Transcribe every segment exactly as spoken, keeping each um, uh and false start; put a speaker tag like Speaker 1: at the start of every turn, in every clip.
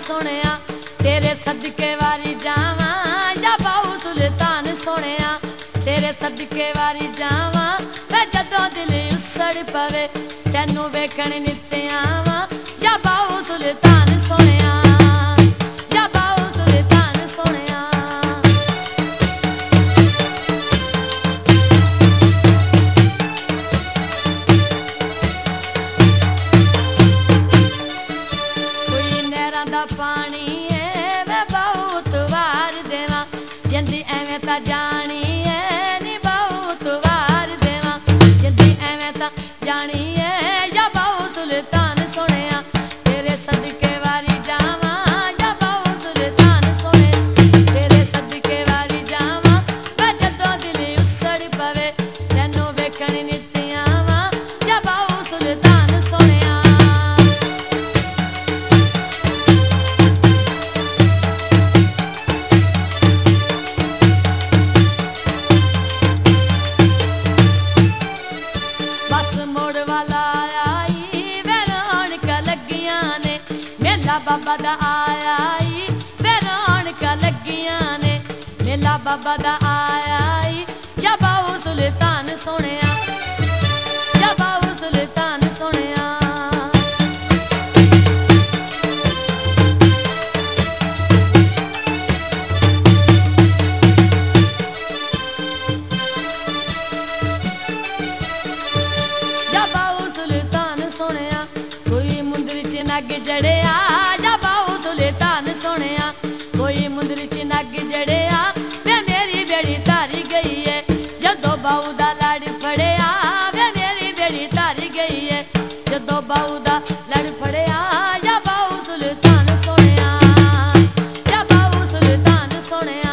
Speaker 1: सोनिया तेरे सदके वारी जावा या बाऊ सुल्तान सोनिया तेरे सदके वारी जावा वे जदों दिल उसड़ पवे तैनू वेखण नित्ते आवा या बाऊ सुल्तान सोनिया या बाऊ सुल्तान सोनिया। कोई नहरां दा पानी है वे बहुत वार देवा जिंदी एवें ता जानी है नी बहुत वार देवा जिंदी एवें ता जानी है या बाऊ सुल्तान सोनिया तेरे सदके वारी जावा या बाऊ सुल्तान सोनिया तेरे सदके वारी जावा वे जदों दिल उसड़ पवे तैनू वेखण नित्ते आवा या बाऊ सुल्तान सोनिया। बस मोड़ वाला आई वे रौनकां लगियां ने मेला बाबा दा आया आई वे रौनकां लगियां ने मेला बाबा दा आया आई या बाऊ सुल्तान सोनिया या बाऊ सुल्तान सोनिया। या बाऊ सुल्तान सोनिया कोई मुंदरी च नग जड़िया या बाऊ सुल्तान सोनिया कोई मुंदरी च नग जड़िया वे मेरी बेड़ी तारी गई है जदों बाऊ दा लड़ फड़िया वे मेरी बेड़ी तारी गई है जदों बाऊ दा लड़ फड़िया या बाऊ सुल्तान सोनिया या बाऊ सुल्तान सोनिया।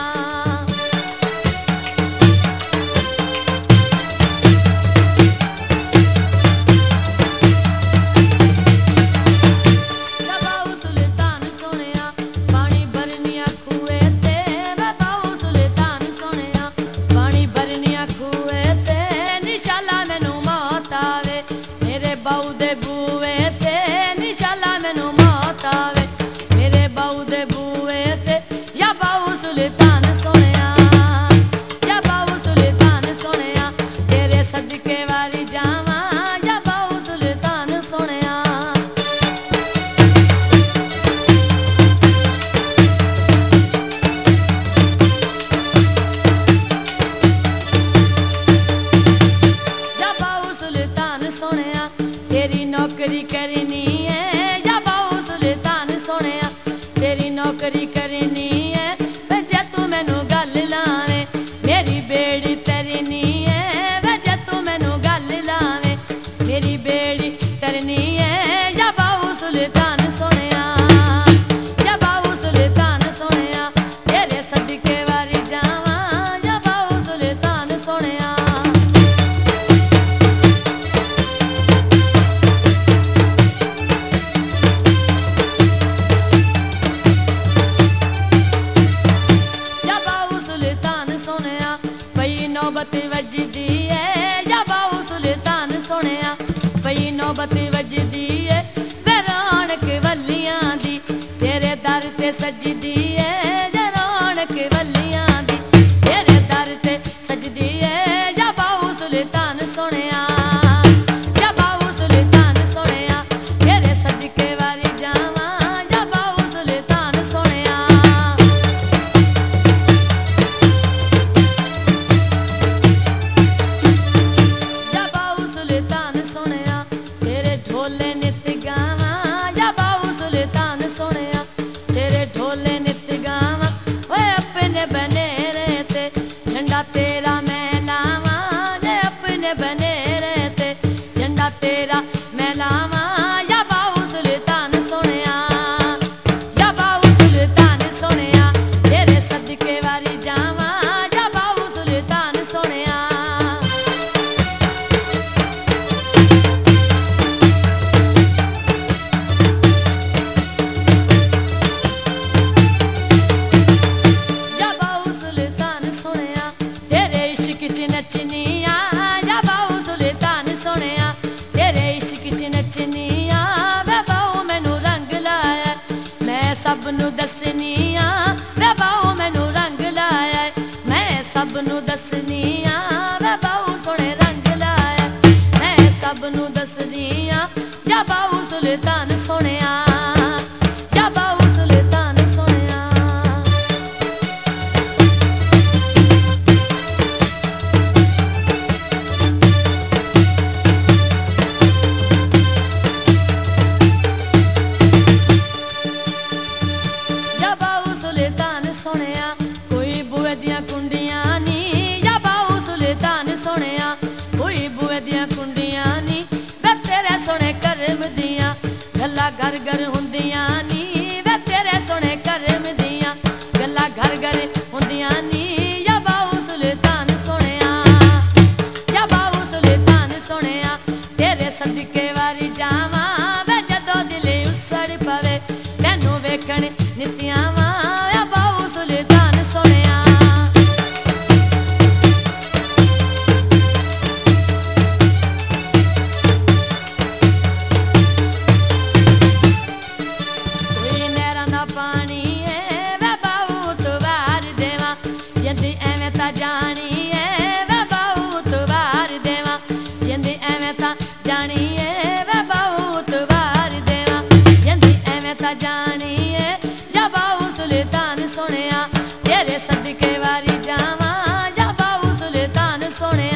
Speaker 1: या बाऊ सुल्तान सोनिया पानी भरनिया खूए ते वे बाऊ सुल्तान सोनिया पानी भरनिया खूए ते निशाला मैनू मौत आवे मेरे बाऊ दे बूए ते निशाला मैनू मौत आवे मेरे बाऊ दे बूए ते या बाऊ सुल्तान सोनिया या बाऊ सुल्तान सोनिया तेरे सदके वारी जावा या बाऊ सुल्तान सोनिया। या बाऊ सुल्तान सोनिया तेरी नौकरी करनी है या बाऊ सुल्तान सोनिया तेरी नौकरी करनी है वे जे तू मैनू गल लावे मेरी बेड़ी तरनी है वे जे तू मैनू गल लावे मेरी बेड़ी तरनी है या बाऊ सुल्तान सोनिया या बाऊ सुल्तान सोनिया तेरे सदके वारी जावा या बाऊ सुल्तान सोनिया। या बाऊ सुल्तान सोनिया पई नौबत वजदी है या बाऊ सुल्तान सोनिया पई नौबत वजदी है वे रौनक वल्लियां दी तेरे दर ते सजदी है या रौनक वल्लियां दी तेरे दर ते सजदी है या बाऊ सुल्तान सोनिया या बाऊ सुल्तान सोनिया तेरे सदके वारी जावा या बाऊ सुल्तान सोनिया। या बाऊ सुल्तान सोनिया तेरे ढोले नित गावा या बाऊ सुल्तान सोनिया तेरे ढोले नित सब नू दसनी आ वे बाऊ मैनू रंग लाया, मैं सब नू दसनी आ वे बाऊ सोने रंग लाया, मैं सब नू दसनी आ या बाऊ सुल्तान सोने या बाऊ सुल्तान सोने। कोई बुए दियां कुंडियां नी या बाऊ सुल्तान सोनिया, कोई बुए दियां कुंडियां नी वे तेरे सोने करम दियां गल्ला घर घर हुंदियां नी, वे तेरे सोने करम दियां गल्ला घर घर हुंदियां नी या बाऊ सुल्तान सोनिया या बाऊ सुल्तान सोनिया। तेरे सदके वारी जावां वे जदों दिल उछड़ पवे तैनू वेखण नित्यां पानी है वे बाऊ तुवार देवा जिंदी एवें ता जानी है वे बाऊ तुवार देवा जिंदी एवें ता जानी है वे बाऊ तुवार देवा जिंदी एवें ता जानी है या बाऊ सुल्तान सोनिया। तेरे सदके वारी जावा या बाऊ सुल्तान सोनिया।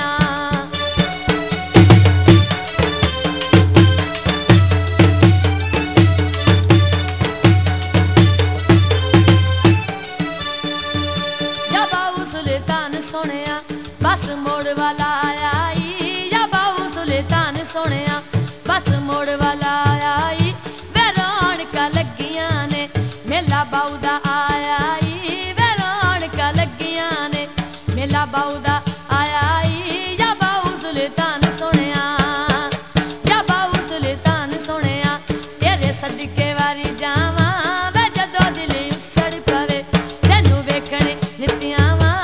Speaker 1: बस मोड़ वाला आई या बाऊ सुल्तान सोनिया, बस मोड़ वाला आई वे रौनकां लगियां ने मेला बाऊ दा आया वे रौनकां लगियां ने मेला बाऊ दा आया या बाऊ सुल्तान सोनिया या बाऊ सुल्तान सोनिया। तेरे सदके वारी जावां वे जदों दिल उछड़ पवे तैनू वेखण नित्यां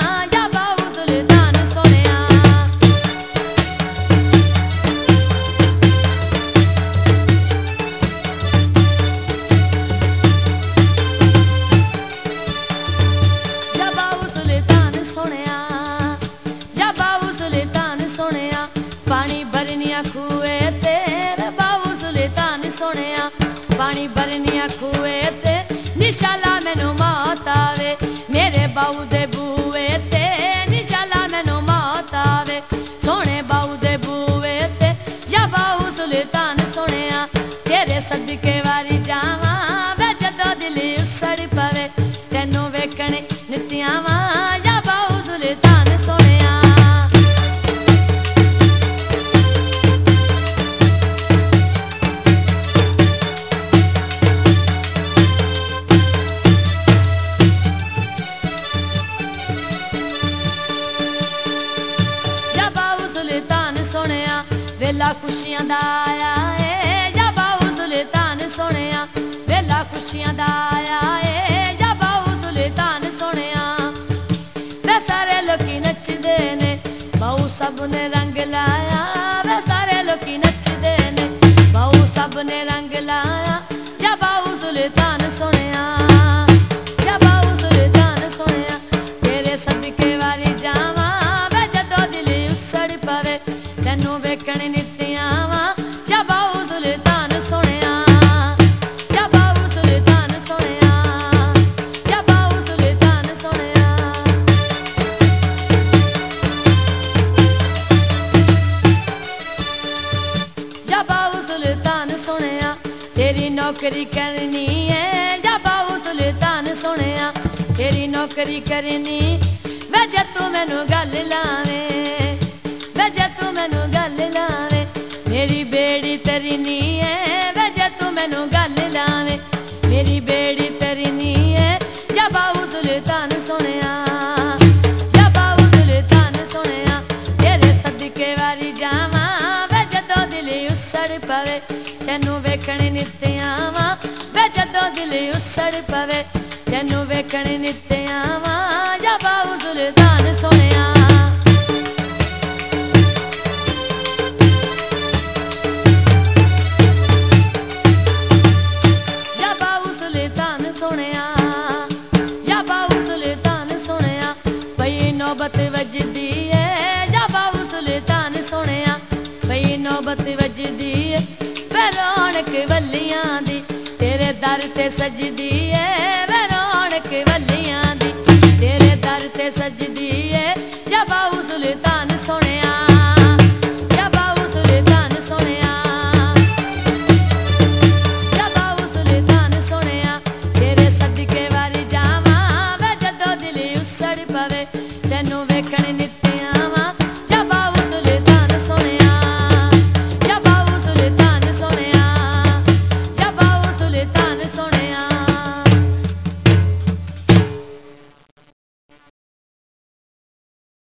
Speaker 1: खूए ते बाऊ सुल्तान सोनिया, पानी भरनिया खूए ते निशाला मैनू मौत आवे मेरे बाऊ दे बूए ते निशाला मैनू मौत आवे सोने बाऊ दे बूए ते या बाऊ सुल्तान सोनिया। तेरे सदके वारी जावां वे जदों दिल उछड़ पवे तैनू वेखण नित्यां या बाऊ सुल्तान सोनिया। वेला खुशियां दा आया है या बाऊ सुल्तान सोनिया, वेला खुशियां दा आया है या बाऊ सुल्तान सोनिया। वे सारे लोकी नचदे ने बाऊ सब ने रंग लाया, वे सारे लोकी नचदे ने बाऊ सब ने रंग लाया या बाऊ सुल्तान सोनिया या बाऊ सुल्तान सोनिया। तेरे सदके वारी जावां वे जदों दिल उछड़ पवे तैनू वेखण नित्यां या बाऊ सुल्तान सोनिया या बाऊ सुल्तान सोनिया या बाऊ सुल्तान सोनिया। या बाऊ सुल्तान सोनिया तेरी नौकरी करनी है या बाऊ सुल्तान सोनिया, तेरी नौकरी करनी वे जे तू मैनू गल लावे वे जे तू मैनू गल लावे मेरी बेड़ी तरनी है वे जे तू मैनू गल लावे मेरी बेड़ी तरनी है या बाऊ सुल्तान सोनिया या बाऊ सुल्तान सोनिया। तेरे सदके वारी जावां वे जदों दिल उछड़ पवे तैनू वेखण नित्यां वे जदों दिल उछड़ पवे तैनू वेखण नित्यां या बाऊ सुल्तान सोनिया। सोनिया ते सजदी है।